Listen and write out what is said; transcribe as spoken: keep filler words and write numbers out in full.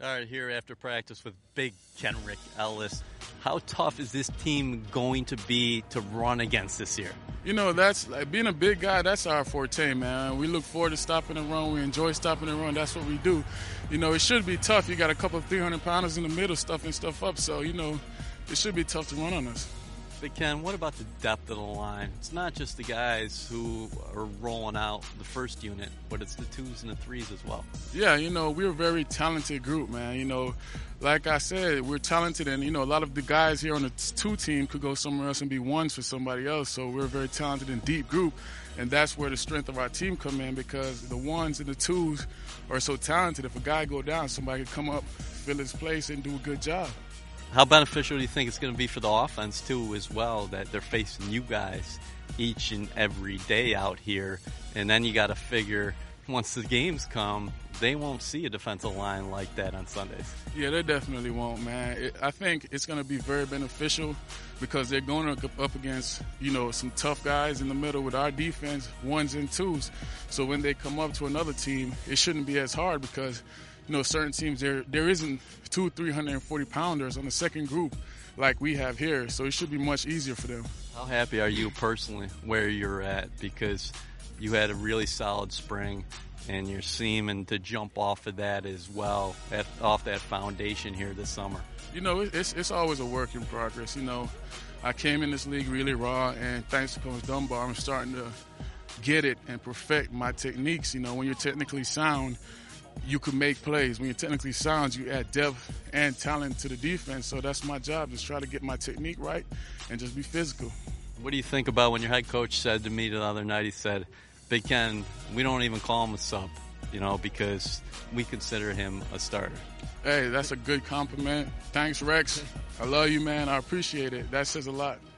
All right, here after practice with Big Kenrick Ellis. How tough is this team going to be to run against this year? You know, that's like being a big guy, that's our forte, man. We look forward to stopping the run. We enjoy stopping the run. That's what we do. You know, it should be tough. You got a couple of three hundred pounders in the middle stuffing stuff up. So, you know, it should be tough to run on us. Big Ken, what about the depth of the line? It's not just the guys who are rolling out the first unit, but it's the twos and the threes as well. Yeah, you know, we're a very talented group, man. You know, like I said, we're talented, and, you know, a lot of the guys here on the two team could go somewhere else and be ones for somebody else. So we're a very talented and deep group, and that's where the strength of our team come in, because the ones and the twos are so talented. If a guy go down, somebody can come up, fill his place, and do a good job. How beneficial do you think it's going to be for the offense, too, as well, that they're facing you guys each and every day out here? And then you got to figure, once the games come, they won't see a defensive line like that on Sundays. Yeah, they definitely won't, man. It, I think it's going to be very beneficial because they're going up against, you know, some tough guys in the middle with our defense, ones and twos. So when they come up to another team, it shouldn't be as hard because, you know, certain teams, there there isn't two three hundred forty pounders on the second group like we have here, so it should be much easier for them. How happy are you personally where you're at? Because you had a really solid spring, and you're seeming to jump off of that as well, at, off that foundation here this summer. You know, it's it's always a work in progress. You know, I came in this league really raw, and thanks to Coach Dunbar, I'm starting to get it and perfect my techniques. You know, when you're technically sound, you can make plays. When you're technically sound, you add depth and talent to the defense. So that's my job, just try to get my technique right and just be physical. What do you think about when your head coach said to me the other night, he said, Big Ken, we don't even call him a sub, you know, because we consider him a starter? Hey, that's a good compliment. Thanks, Rex. I love you, man. I appreciate it. That says a lot.